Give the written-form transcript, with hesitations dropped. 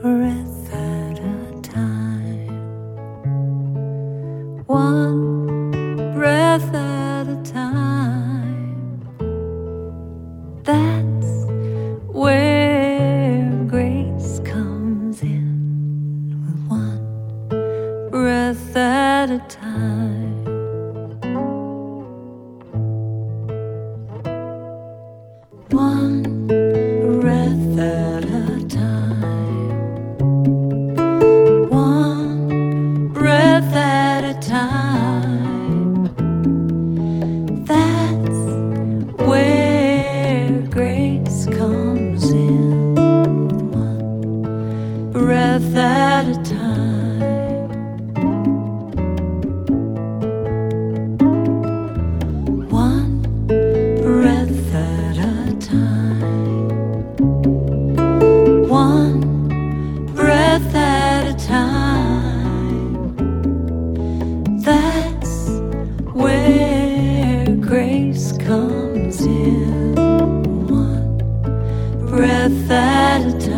breath at a time, one breath at a time. That's where grace comes in, with one breath at a time. One breath at a time, one breath at a time. That's where grace comes in, one breath at a time. One breath at a time, one breath at a time. That's where grace comes in, one breath at a time.